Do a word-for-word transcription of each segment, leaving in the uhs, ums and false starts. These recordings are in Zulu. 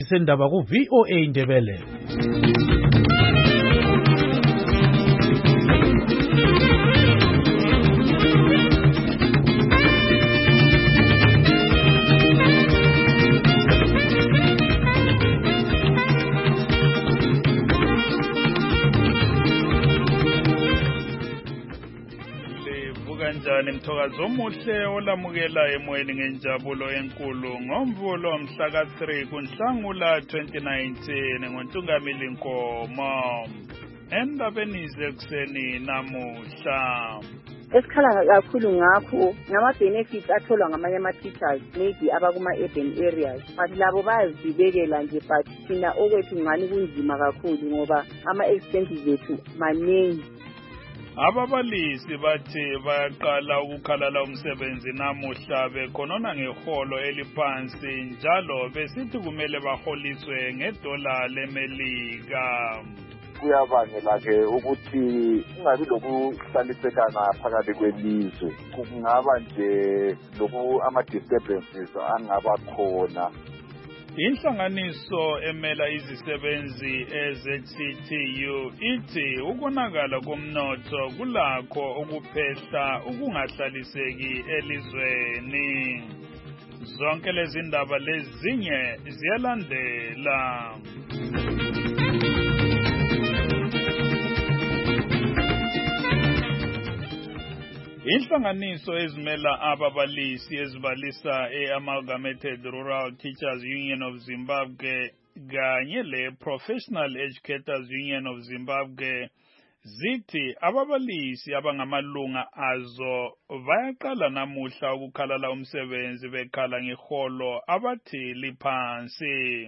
Sendaba ku V O A Indebele. Kanjani mthokazi omuhle olamukela emoyeni ngenjabulo enkulu ngomvulo mhla ka three kuNhlangula twenty nineteen ngoNtungamili Nkomo endabeni zekuseni namuhla. Esikhala kakhulu ngakho ngama benefits atholwa ngamanye ama teachers maybe abakuma urban areas but labo bayazibekela nje but thina okwethu ngani kunzima kakhulu ngoba ama expenses ethu maningi. Ababalisi bathi bayaqala ukukhalala umsebenzi namuhla bekhonona ngeholo eliphansi njalo besithi kumele baholiswe ngedola lemelika. Kuyabangela ke ukuthi kungabi lokuhlalisekana phakathi kwelizwe, kungaba nje loku ama disturbances angaba khona. Inhlanganiso emela izisebenzi e-Z C T U ithi ukonakala komnotho kulakho ukuphehla ukungahlaliseki elizweni. Zonke lezi ndaba lezinye ziyalandela. Inhlanganiso ezimela ababalisi ezibalisa e-Amalgamated Rural Teachers Union of Zimbabwe kanye le-Professional Educators Union of Zimbabwe zithi ababalisi abangamalunga azo bayaqala namuhla ukukhalala umsebenzi bekhala ngeholo abathi liphansi.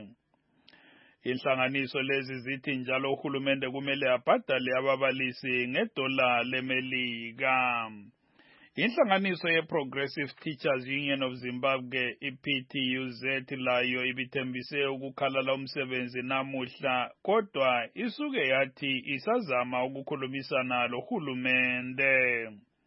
Inhlanganiso lezi zithi njalo uhulumende kumele abhadale ababalisi ngedola lemelika. Inhlanganiso ye-Progressive Teachers Union of Zimbabwe, i-P T U Z, layo ibithembise ukukhalala umsebenzi namuhla, kodwa isuke yathi isazama ukukhulumisana lohulumende.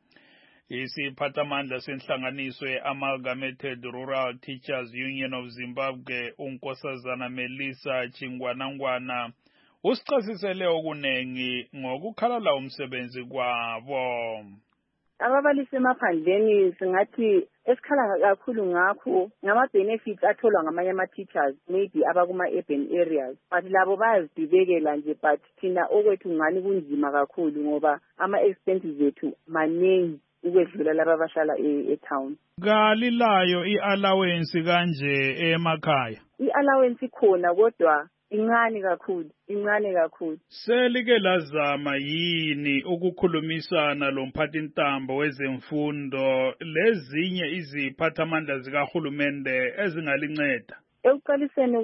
Isiphathamandla senhlanganiso ye-Amalgamated Rural Teachers Union of Zimbabwe, uNkosazana Melissa Chingwanangwana, usichasisele okunengi ngokukhalala umsebenzi kwabo. Ababalisi emaphandleni singathi esikhala kakhulu ngakho ngama benefits atholwa ngamanye ama teachers maybe abakuma urban areas but labo bayazibekela nje but thina okwethu ngani kunzima kakhulu ngoba ama expenses ethu maningi ukwedlula laba abashala e-town. Kalilayo i-allowance kanje emakhaya? I-allowance ikhona kodwa incane kakhulu, incane kakhulu. Selike lazama yini ukukhulumisana lomphathintambo wezemfundo lezinye iziphathamandla zikahulumende ezingalinceda? Ekuqaliseni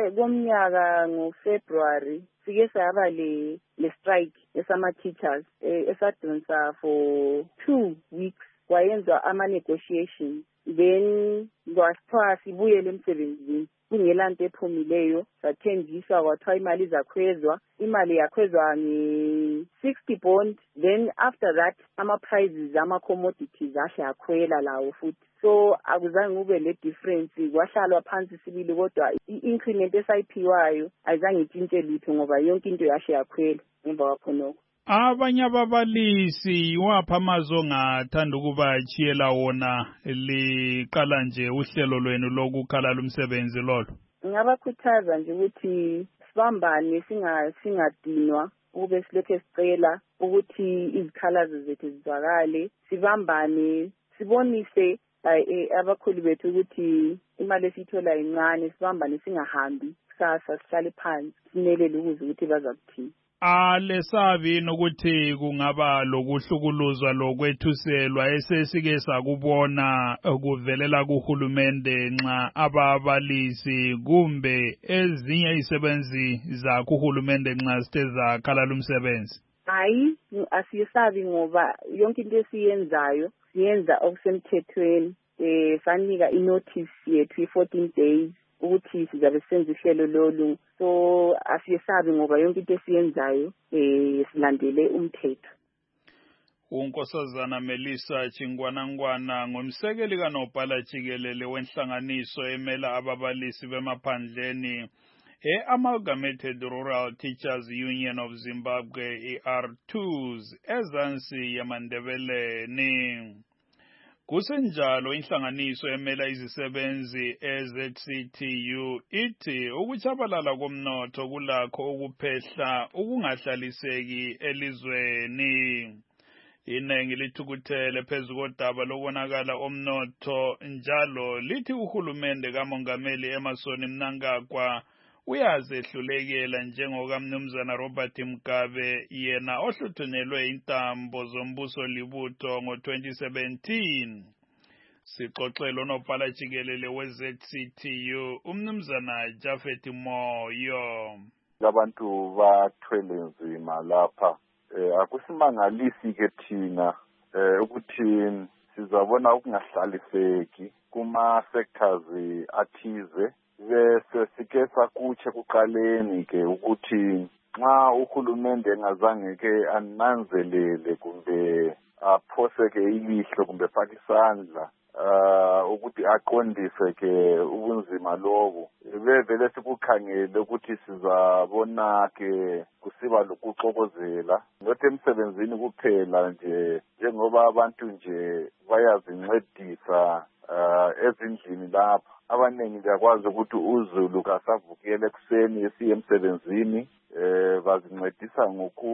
komnyaka ngoFebruary sike saba le le strike esama teachers esadonsa for two weeks kwayenzwa ama negotiations then kwathiwa sibuyele emsebenzini. Kungelanto ephumileyo sathenjiswa kwathiwa imali izakhwezwa, imali yakhwezwa nge-sixty bond, then after that ama prices ama commodities ashakhwela lawo futhi. So akuzange kube le difference, kwahlalwa phansi sibili kodwa i-increment esayiphiwayo ayizange itshintshe litho ngoba yonke into yashakhwela ngemva kwakhonoko. Abanye ababalisi wapha amazwi ongathanda ukubachiyela wona liqala nje uhlelo lwenu lokukhalala umsebenzi lolo? Ngabakhuthaza nje ukuthi sibambane singadinwa ube silokhe sicela ukuthi izikhalazo zethu zizwakale, sibambane sibonise abakhulu bethu ukuthi imali esiyithola incane, sibambane singahambi kusasa sihlale phansi simelele ukuze ukuthi bazakuthini. Alesabi nokuthi kungaba lokuhlukuluzwa lokwethuselwa esesike sakubona kuvelela kuhulumende nxa ababalisi kumbe ezinye izisebenzi zakho uhulumende nxa sithe zakhalala umsebenzi? Hayi, asiyesabi ngoba yonke into esiyenzayo siyenza okusemthethweni. Eh sanika inotice yethu fourteen days ukuthi sizabe senza ihlelo lolu, so asiyesabi ngoba yonke into esiyenzayo eh silandele umthetho. uNkosazana Melissa Chingwanangwana ngumsekeli kaNobhala Jikelele wenhlanganiso emela ababalisi bemaphandleni e-Amalgamated Rural Teachers Union of Zimbabwe, i-R two s, ezansi yamaNdebeleni. Kusenjalo inhlanganiso emela izisebenzi e-Z C T U ithi ukutshabalala komnotho kulakho ukuphehla ukungahlaliseki elizweni. Inengi lithukuthele phezu kodaba lokubonakala omnotho njalo lithi uhulumende kamongameli Emmerson Mnangagwa uyazehlulekela njengokamnumzana Robert Mugabe yena ohluthunelwe intambo zombuso libutho ngo twenty seventeen. Sixoxelo nobhala jikelele we-Z C T U umnumzana Japhet Moyo. Abantu bathwele nzima lapha. Eh, akusimangalisi ke thina eh, ukuthi sizabona ukungahlaliseki kuma sectors athize bese sike sakutshe kuqaleni ke ukuthi nxa uhulumende engazange ke ananzelele kumbe aphose ke ilihlo kumbe faka isandla uh ukuthi aqondise ke ubunzima lobo bevele sikukhangele ukuthi sizabona ke kusiba lokuxokozela nothi emsebenzini kuphela nje njengoba abantu nje bayazincedisa uh ezindlini lapha abaningi bayakwazi ukuthi uZulu kasavukele ekseni esiye emsebenzini eh bazincedisa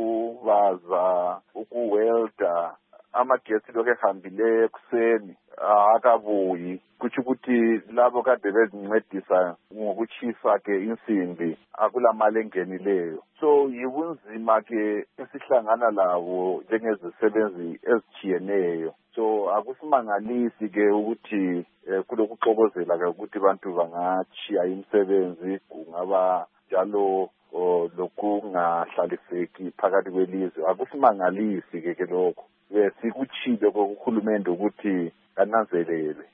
ngokubaza ukuwelda amagesi lokho ehambile ekseni akabuyi kuthi ukuthi labo kade bezincedisa ngokuchisa ke insimbi akula mali engenileyo so yibunzima ke esihlangana labo njengezisebenzi ezichiyeneyo so akusimangalisi ke ukuthi eh, kulokuxokozela ke ukuthi abantu bangachiya imisebenzi kungaba njalo lokungahlaliseki phakathi kwelizwe akusimangalisi ke ke lokho sikuchile kohulumende ukuthi kananzelele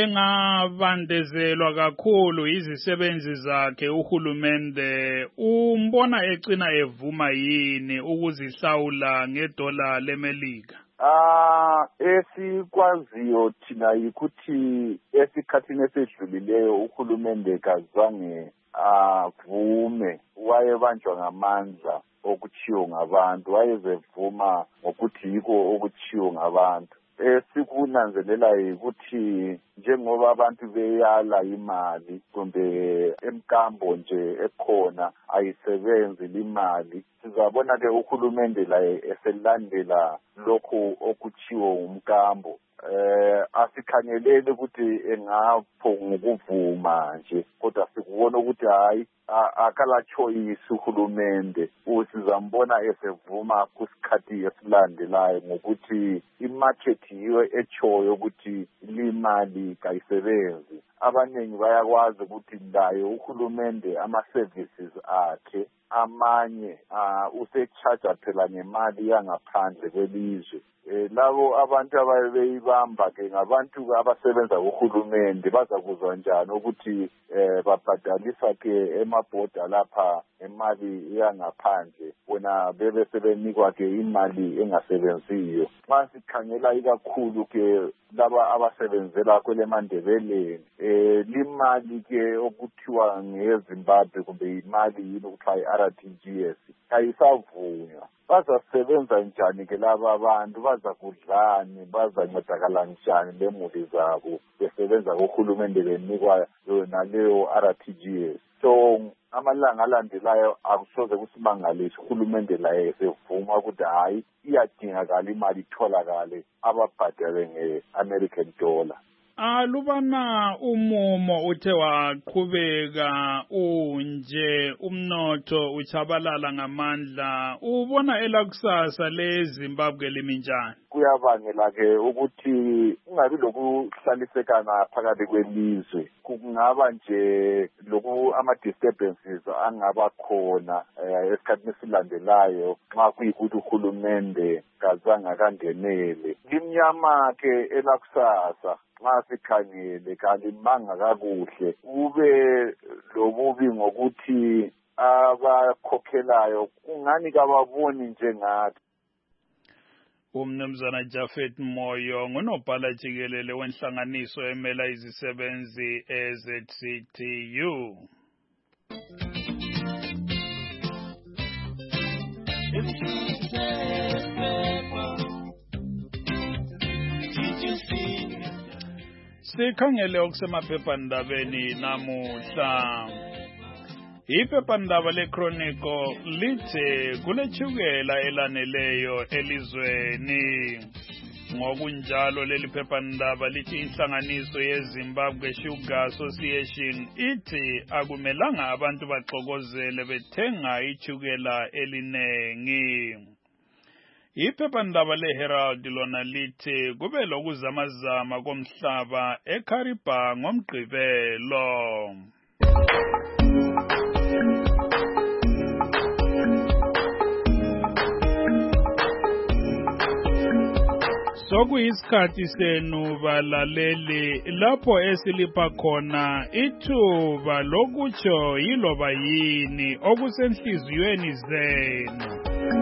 engabandezelwa kakhulu izisebenzi zakhe uhulumende umbona ecina evuma yini ukuzihlawula ngedola lemelika ah esikwaziyo thina yikuthi esikhathini esedlulileyo uhulumende kazange avume wayebanjwa ngamandla okuchiyo ngabantu wayezevuma ngokuthi yiko okuchiyo ngabantu esikunanzelela ukuthi njengoba abantu beyala imali kumbe emkambo nje ekhona ayisebenzi imali sizabona ke uhulumende la eselandela lokho okuchiwo umkambo eh asikhangelele ukuthi engapho ngokuvuma nje kodwa sikubona ukuthi hayi akala choice uhulumende usizambona esevuma kusikhathi esilandelayo ngokuthi imarket yiyo echoyo ukuthi limali kayisebenzi abaningi bayakwazi ukuthi ndayo uhulumende ama services akhe amanye uh, usecharge phela ngemali yangaphandle kwelizwe eh labo abantu abayibamba ke ngabantu abasebenza uhulumende bazakuzwa njani ukuthi eh babhadalisa ke emabhoda lapha imali yangaphandle bona bebe sebenikwa ke imali engasebenziyo xa sikhangela ikakhulu ke laba abasebenzela kwele mandebeleni eh limali ke okuthiwa ngeZimbabwe kumbe imali yini ukuthiwa i-R T G S ayisavunywa bazasebenza njani ke laba abantu bazakudlani bazancedakala njani lemuli zabo besebenza kohulumende benikwa yona leyo R T G S so amalanga alandelayo akusoze kusimangalise uhulumende la esevuma ukuthi hayi iyadingakala imali itholakale ababhadale nge-American dollar alubana umumo uthe waqhubeka unje umnotho uchabalala ngamandla ubona elakusasa leZimbabwe liminjani kuyabangela ke ukuthi ungabi lokuhlalisekana phakathi kwelizwe kungaba nje loku ama disturbances angaba khona esikhathini esilandelayo nxa kuyikuthi uhulumende kazange kangenele limnyama ke elakusasa nxa sikhangele kalimanga kakuhle kube lobubi ngokuthi abakhokhelayo kungani kababoni njengathi umnumzana Japhet Moyo ngunobhala jikelele wenhlanganiso emela izisebenzi e-Z C T U. Sikhangele okusemaphephandabeni namuhla. Iphephandaba leChronicle lithi kulechukela elaneleyo elizweni. Ngokunjalo leli phephandaba lithi inhlanganiso yeZimbabwe Sugar Association ithi akumelanga abantu baxokozele bethenga ichukela elinengi. Iphephandaba leHerald lona lithi kube lokuzamazama komhlaba eKariba ngomgqibelo. Sokuyisikhathi senu balaleli lapho esilipha khona ithuba lokutsho yiloba yini okusenhliziyweni zenu.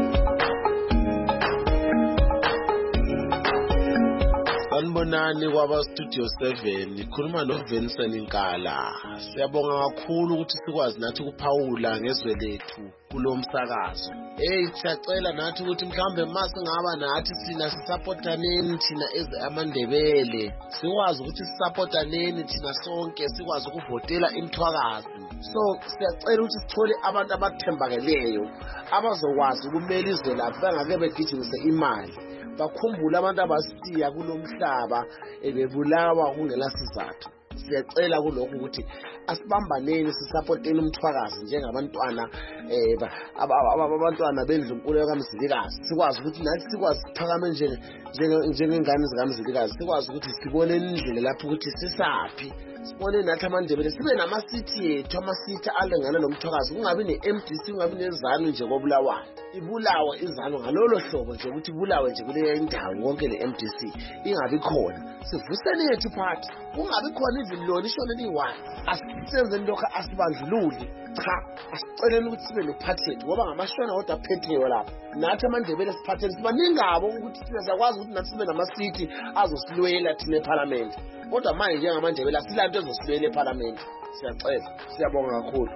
Sanibonani kwaba Studio seven ikhuluma no Vincent Nkala. Siyabonga kakhulu ukuthi sikwazi nathi ukuphawula ngezwe lethu kulo msakazo. Hey siyacela nathi ukuthi mhlambe mase ngaba nathi sina sisupportaneni thina eze amandebele. Sikwazi ukuthi sisupportaneni thina sonke sikwazi ukuvotela imthwakazi. So siyacela ukuthi sithole abantu abathembakeleyo abazokwazi ukumela izwe lapha bangake begijimise imali. Bakhumbula abantu abasiya kulomhlaba ebebulawa kungela sizathu. Siyacela kulokho ukuthi asibambaneni sisupporteni umthwakazi njengabantwana eh abantwana bendlunkulu kaMzilikazi. Sikwazi ukuthi nathi sikwazi ukuphakama njenge njengengane zikaMzilikazi. Sikwazi ukuthi sibone indlela lapho ukuthi sisaphi. Sibone nathi amandebele sibe namasithi yethu amasithi alengana nomthwakazi. Kungabi ne-M D C kungabi nezanu nje kobulawayo. Ibulawa izalo ngalolo hlobo nje ukuthi ibulawe nje kule ndawo wonke le-M D C ingabi khona. Sivusene yethu party kungabi khona iziloni ishone liyi-one. Asisenze lokho asibandlululi. Cha asiceleni ukuthi sibe ne-party yethu ngoba ngamashona kodwa aphethiwe lapha. Nathi amandebele siphathele sibaningabo ukuthi sizakwazi ukuthi nathi sibe namasithi azosilwela thina eParliament. Kodwa manje njengamandebele asilanto ezosilwela eParliament. Siyacela siyabonga kakhulu.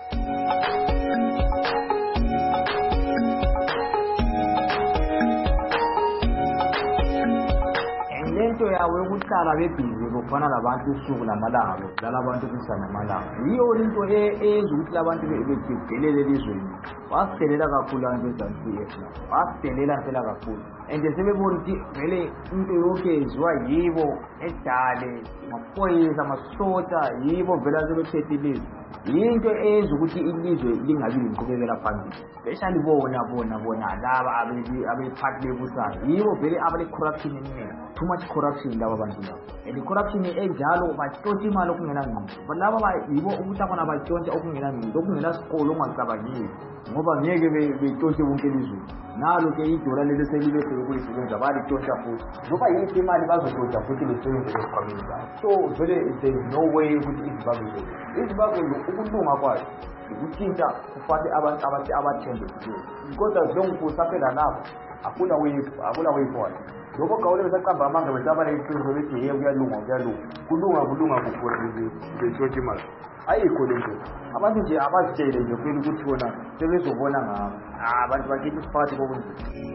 Lento yawe ukuhlala bebhizi bofana labantu usuku lamalanga lokudlala abantu kusana amalanga yiyo into eyenza ukuthi labantu bejigelele elizweni. Wasidelela kakhulu abantu eZanzibar na wasidelela phela kakhulu and sebebona ukuthi vele into yonke yenziwa yibo edale amaphoyisa amasota yibo vela sebephethe ilizwe. Into eyenza ukuthi ilizwe lingabi lenqubekela phambili especially bona bona bona laba abephathi bebusayo yibo vele abale corruption eningi. Too much corruption laba bantu laba and corruption enjalo batshontsha imali okungena ngqondo laba yibo ukuthi abona batshontsha okungena ngqondo okungena sikolo ongacabangile ngoba ngeke betshontshe bonke elizweni. Nalo ke idola lelo selibe sekuyisebenza balitshontsha futhi ngoba yithi imali bazotshontsha futhi besebenze esikhwameni zabo. So vele there is no way ukuthi iZimbabwe iZimbabwe ukulunga kwayo ukuthinta kufanele abantu abathi abathembe kuyo kodwa njengokusaphela lapho akuna way akuna way forward. Lokho kawule besaqamba amanga besabale iqiniso bethi hey kuyalunga kuyalunga kulunga kulunga kukhona bezotshontsha imali ayikho lento. Abantu nje abazitshele nje phela ukuthi bona sebezobona ngabo abantu bakithi isiphakathi kokunzima.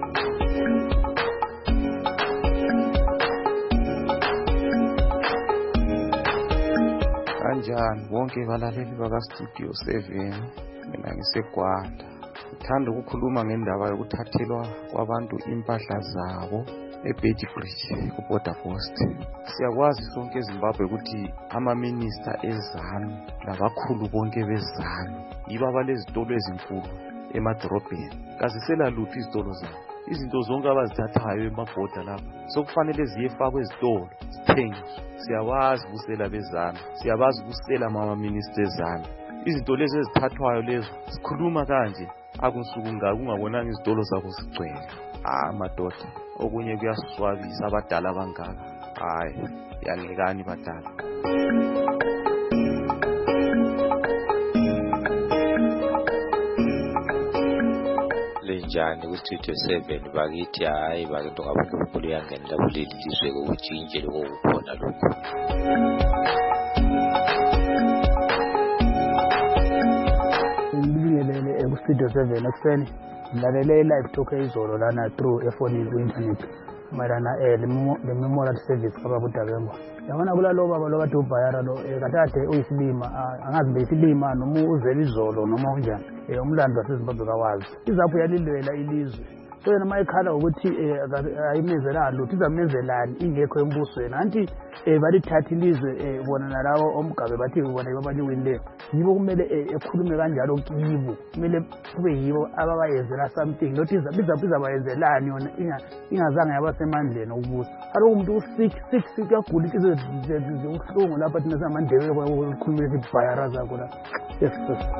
Kanjani bonke balaleli baka Studio seven mina ngiseGwanda. Ngithanda ukukhuluma ngendaba yokuthathelwa kwabantu impahla zabo eBeddy Bridge kuBorder Post. Siyakwazi sonke eZimbabwe ukuthi ama-minister eZANU labakhulu bonke beZANU yibo abalezitolo ezinkulu emadorobheni. Kazisela lutho izitolo zabo. Izinto zonke abazithathayo emabhoda lapha sokufanele ziyefakwa ezitolo zithengiswe. Siyabazi busela beZANU, siyabazi busela ama-minister eZANU. Izinto lezi ezithathwayo lezo sikhuluma kanje akunsuku ngaka ungabonanga izitolo zabo zigcwele. Ah madoda okunye kuyaswabisa abadala abangaka. Hayi yangekani badala. Lenjani ku Studio seven bakithi hayi bakinto ngabunkulu yangenela kuleli lizwe kokutshintshe lokukhona lokho. Studio seven ekuseni ngilalele live talk izolo lana through efonini ku-internet mayelana eh le memorial service kaBabudabembo. Yabona kulalo baba lo kade uBhayara lo kathathe uyisilima angazi beyisilima noma uzela izolo noma unjani umlando waseZimbabwe kawazi izapho yalilwela ilizwe so yena mayikhala ukuthi ayimezela lutho izamenzelani ingekho embusweni anti balithatha ilizwe bona nalawo omgabe bathi bona babaliwile yibo kumele ekhulume kanjalo kibo kumele kube yibo ababayenzela something not izapho izabayenzelani yona ingazange yabasemandleni ukubusa kaloku umuntu usick sick sick yagula into uhlungu lapha thina samandebele ukukhulumela iBhayara zakho la yes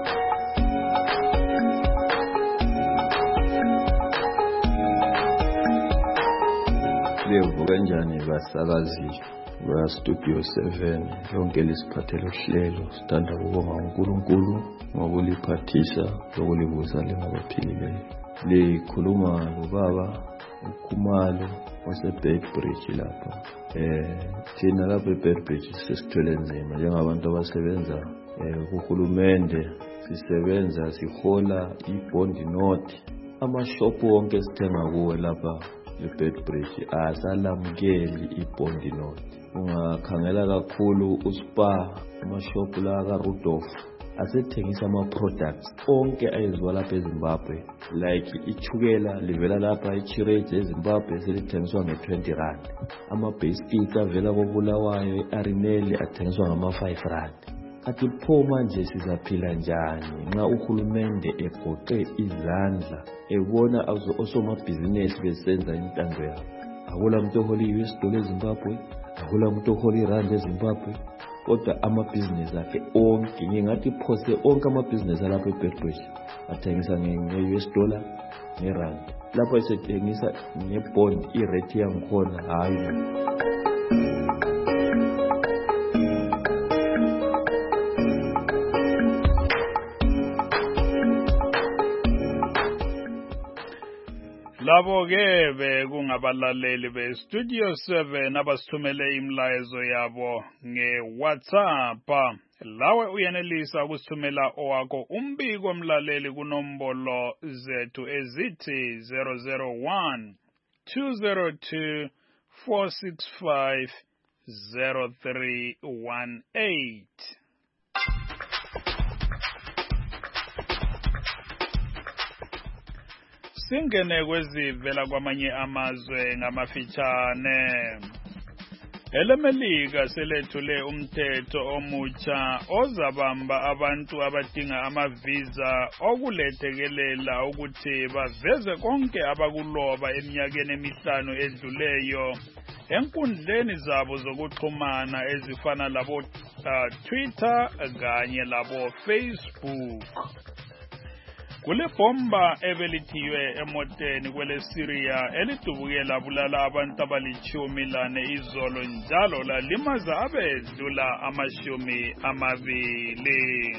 Levo kanjani basakazi ba Studio seven lonke lesiphathelo hlelo sithanda ukubonga uNkulunkulu ngokuliphathisa lokulibuza lengabaphilileyo. Likhuluma lobaba uKhumalo waseBedbridge lapha. Eh thina lapha eBedbridge sesithwele nzima njengabantu abasebenza kuhulumende sisebenza sihola iBond note amashopu wonke sithenga kuwe lapha eBedbridge asalamukeli iBond note. Ungakhangela kakhulu uSpa amashop la kaRudolph asethengisa ama products onke ayenziwa lapha eZimbabwe like ichukela livela lapha eChirage eZimbabwe selithengiswa nge twenty rand. Ama biscuits avela koBulawayo eArinelli athengiswa ngama five rand. Kathi pho manje sizaphila njani nxa uhulumende egoqe izandla ebona osomabhizinisi besenza intando yabo? Akula muntu oholi U S dollar eZimbabwe, akula muntu oholi rand eZimbabwe, kodwa amabhizinisi akhe onke ngingathi phose onke amabhizinisi alapha eBedbridge athengisa nge-U S dollar ngerand. Lapho esethengisa ngebond irate yangikhona hayi. Labo ke bekungabalaleli be Studio seven abasithumele imlayezo yabo ngeWhatsApp. Lawe uyenelisa ukusithumela owakho umbiko omlaleli kunombolo zethu ezithi zero zero one two zero two four six five zero three one eight. Singene kwezivela kwamanye amazwe ngamafitshane. EleMelika selethule umthetho omutsha ozabamba abantu abadinga amavisa okulethekelela ukuthi baveze konke abakuloba eminyakeni emihlanu edluleyo enkundleni zabo zokuxhumana ezifana labo uh, Twitter kanye labo Facebook. Kule bomba ebelithiwe emoteni kwele Syria elidubukela bulala abantu abalichumi lane izolo njalo lalimaza abedlula amashumi amabili.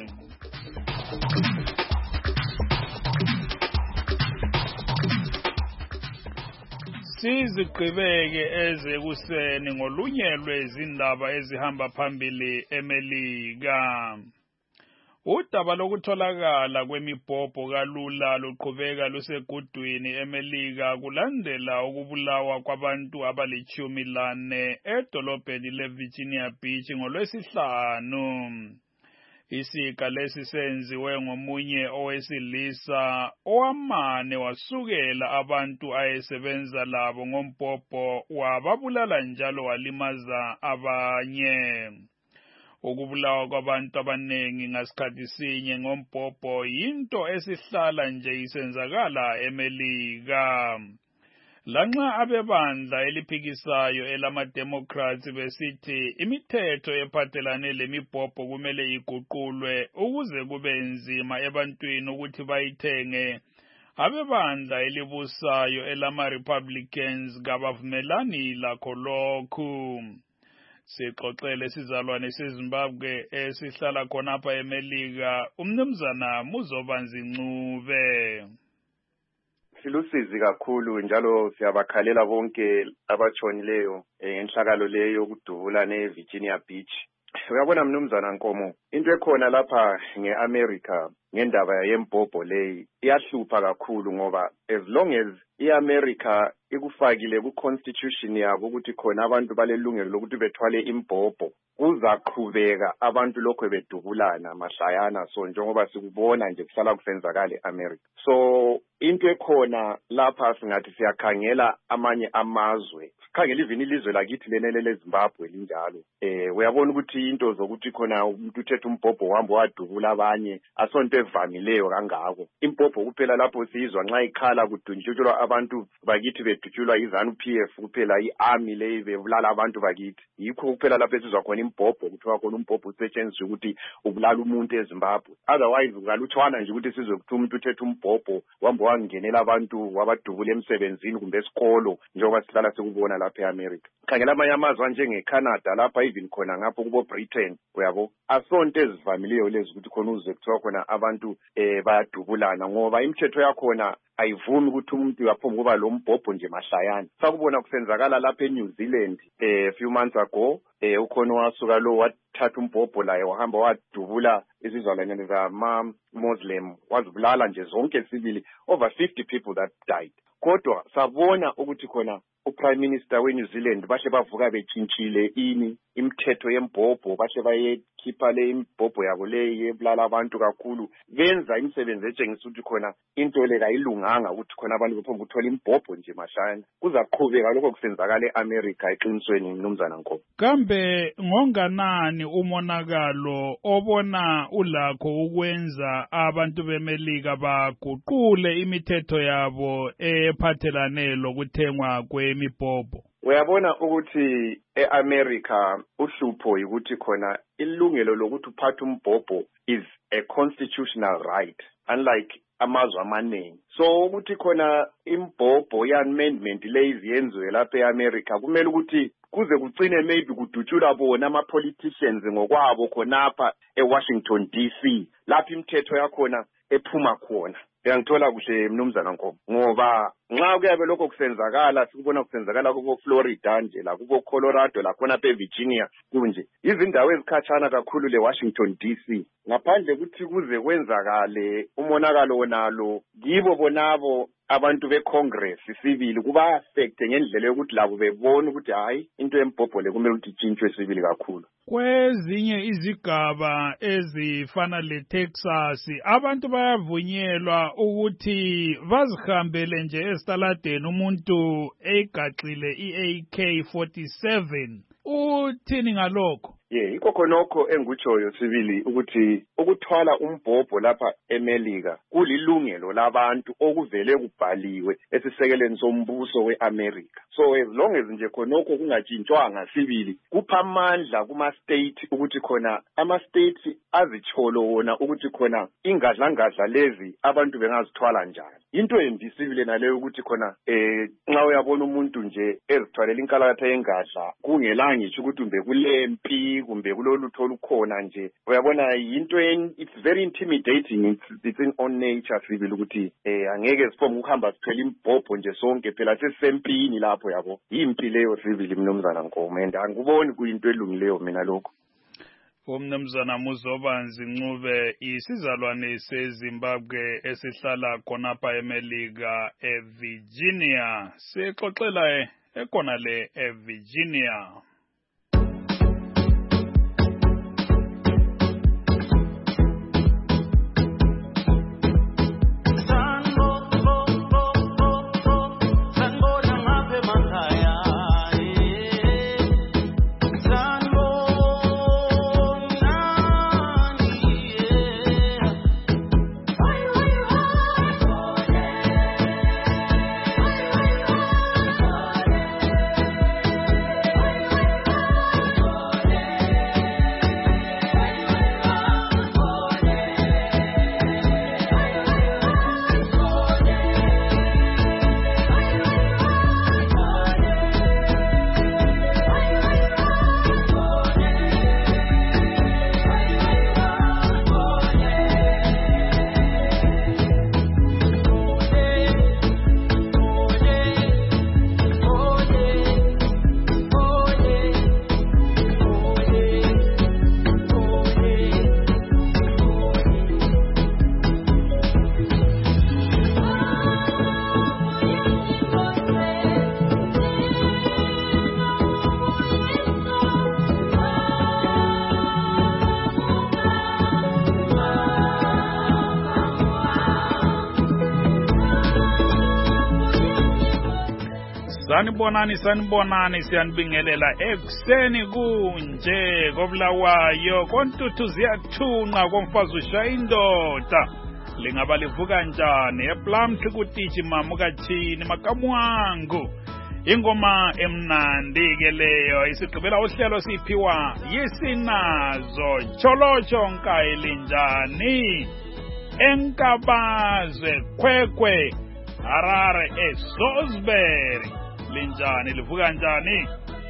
Sizigqibeke ezekuseni ngolunye lwezindaba ezihamba phambili eMelika. Udaba lokutholakala kwemibhobho kalula luqhubeka lusegudwini eMelika kulandela ukubulawa kwabantu abalichumi lane edolobheni leVirginia Beach ngolwesihlanu. Isika lesi senziwe ngomunye owesilisa owamane wasukela abantu ayesebenza labo ngombhobho wababulala njalo walimaza abanye. Ukubulawa kwabantu abanengi ngasikhathi sinye ngombhobho yinto esihlala nje isenzakala eMelika. Lanxa abebandla eliphikisayo elama-Democrats besithi imithetho ephathelane lemibhobho kumele iguqulwe ukuze kube nzima ebantwini ukuthi bayithenge, abebandla elibusayo elama-Republicans kabavumelani lakho lokhu. Sixoxele sizalwane seZimbabwe esihlala khonapha eMelika umnumzana Muzobanzi Ncube. Silusizi kakhulu njalo siyabakhalela bonke abatshonileyo enhlakalo leyo yokudubula neVirginia Beach. uyabona mnumzana Nkomo, into ekhona lapha ngeAmerica ngendaba yembhobho leyi iyahlupha kakhulu ngoba as long as iAmerica ikufakile ku-constitution yabo ukuthi khona abantu balelungelo lokuthi bethwale imbhobho, kuzaqhubeka abantu lokho bedubulana mahlayana so njengoba sikubona nje kusala kusenzakala eAmerica. So into ekhona lapha singathi siyakhangela amanye amazwe, sikhangela even ilizwe lakithi lenele leZimbabwe linjalo. Eh uyabona ukuthi into zokuthi khona umuntu uthethe umbhobho wambo wadubula abanye asonto evamileyo kangako. Imbhobho kuphela lapho sizwa nxa ikhala kudunjulwa abantu bakithi bedutshulwa izanu P F kuphela iarmy leyi bebulala abantu bakithi. Yikho kuphela lapho sizwa khona imbhobho kuthiwa khona umbhobho usetshenziswa ukuthi ubulala umuntu eZimbabwe. Otherwise ukaluthwana nje ukuthi sizwe ukuthi umuntu uthethe umbhobho wambo wangenela abantu wabadubula emsebenzini kumbe esikolo njengoba sihlala sikubona lapha eAmerica. Khangela amanye amazwe njengeCanada lapha even khona ngapho kubo Britain uyabo asonto ezivamileyo lezi ukuthi khona uze kuthiwa khona abantu eh bayadubulana ngoba imithetho yakhona ayivumi ukuthi umuntu uyaphuma kuba lo mbhobho nje mahlayana. Sakubona kusenzakala lapha eNew Zealand eh few months ago eh ukhona wasuka lo wathatha umbhobho laye wahamba wadubula izizalwane zama Muslim wazibulala nje zonke sibili over fifty people that died. Kodwa sabona ukuthi khona uPrime Minister weNew Zealand bahle bavuka betshintshile ini imithetho yembhobho bahle bayekhipha le imbhobho yabo le yebulala abantu kakhulu benza imisebenzi etshengisa ukuthi khona into le kayilunganga ukuthi khona abantu bephomba ukuthola imbhobho nje mashayana. Kuzaqhubeka lokho kusenzakala eAmerica eqinisweni mnumzana Nkomo. Kambe ngonganani umonakalo obona ulakho ukwenza abantu bemelika baguqule imithetho yabo ephathelane lokuthengwa kwemibhobho? Uyabona ukuthi eAmerica uhlupho ukuthi khona ilungelo lokuthi uphathe umbhobho is a constitutional right unlike amazwe amaningi. So ukuthi khona imbhobho ye-amendment lezi yenziwe lapha eAmerica kumele ukuthi kuze kugcine maybe kudutshula bona ama-politicians ngokwabo khonapha eWashington D C lapha imithetho yakhona ephuma khona. Uyangithola kuhle mnumzana Nkomo ngoba nxa kuyabe lokho kusenzakala sikubona kusenzakala kubo Florida nje la kubo Colorado la khona pe Virginia kunje izindawo ezikhatshana kakhulu le Washington D C ngaphandle ukuthi kuze kwenzakale umonakalo wonalo kibo bonabo abantu beCongress sibili kuba affect ngendlela yokuthi labo bebona ukuthi hayi into yembhobho le kumele ukuthi itshintshwe sibili kakhulu. Kwezinye izigaba ezifana leTexas abantu bayavunyelwa ukuthi bazihambele nje esitaladeni umuntu egaxile iA K forty-seven. Uthini ngalokho? Yeah, ikho khonokho engutshoyo sibili ukuthi ukuthwala umbhobho lapha eMelika kulilungelo labantu okuvele kubhaliwe esisekeleni sombuso weAmerica. So as long as nje khonokho kungatshintshwanga sibili kupha amandla kuma state ukuthi khona ama state azitsholo wona ukuthi khona ingadla ngadla lezi abantu bengazithwala njani. Into embi sibili naleyo ukuthi khona eh nxa uyabona umuntu nje ezithwalela inkalakatha yengadla kungelanga ngisho ukuthi umbe kulempi kumbe kulolutho olukhona nje uyabona into it's very intimidating it's, it's in own nature sibili ukuthi eh angeke sifome ukuhamba sithwele imbhobho nje sonke phela sesempini lapho yabo impi leyo sibili mnumzana Nkomo and angiboni kuyinto elungileyo mina lokho. Umnumzana Muzobanzi Ncube isizalwane seZimbabwe esihlala khonapha eMelika eVirginia sixoxela ekona le eVirginia. Bye. Sanibonani sanibonani siyanibingelela ekuseni kunje kobulawayo kontuthu ziyathunqa komfazi ushaya indoda lingaba livuka njani ePlumtree kutiji mama kathini makamu wangu ingoma emnandi ke leyo isigqibela uhlelo siphiwa yisinazo cholocho nkayili njani enkabazwe khwekhwe Harare eSalisbury linjani livuka njani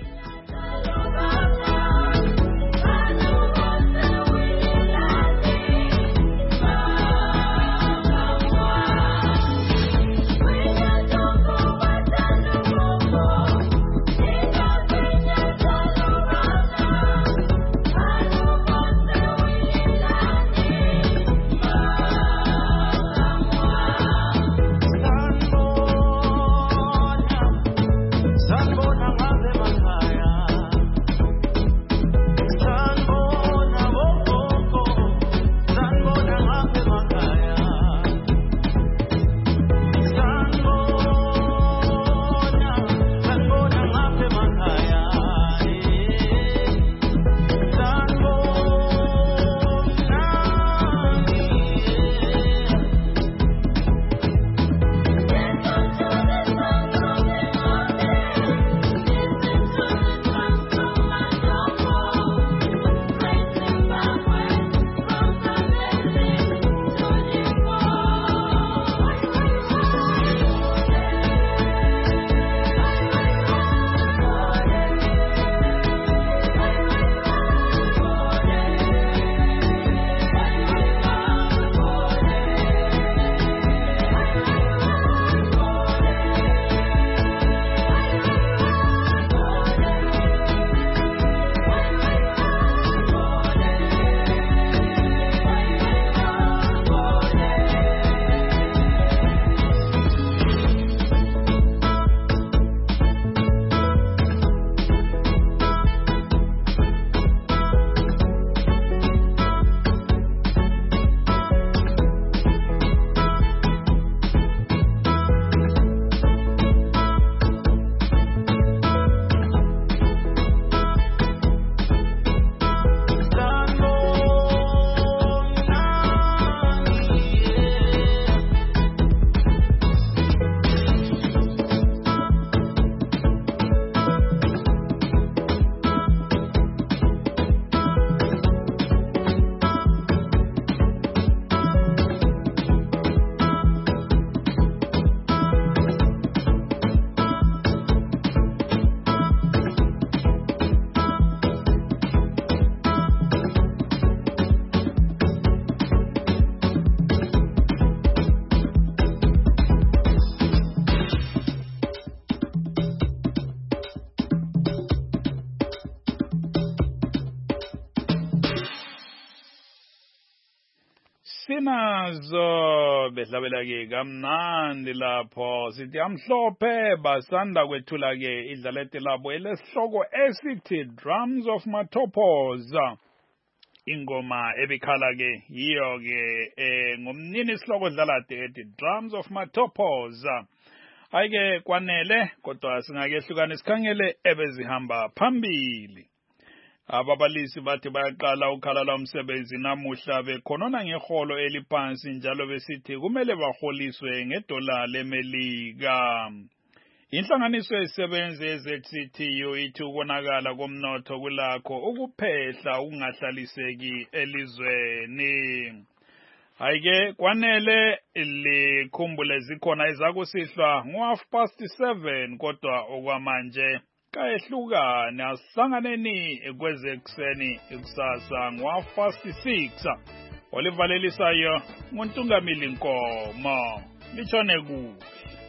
Sinazo bedlabela ke kamnandi lapho sithi amhlophe basanda kwethula ke idlalete labo elesihloko esithi Drums of Mathopoza ingoma ebikhala ke yiyo ke eh ngomnini isihloko dlalade ethi Drums of Mathopoza ayike kwanele kodwa singakehlukana isikhangele ebezihamba phambili ababalisi bathi bayaqala ukhala umsebenzi namuhla bekhonona ngeholo eliphansi njalo besithi kumele baholiswe ngedola lemelika inhlanganiso yesebenze eZ C T U ithi ukonakala komnotho kulakho ukuphehla ukungahlaliseki elizweni ayike kwanele likhumbule zikhona izakusihlwa ngo half past seven kodwa okwamanje kayehlukane asihlanganeni kwezekuseni ikusasa ngo half past six olivalelisayo nguntungamili Nkomo litshone kuhle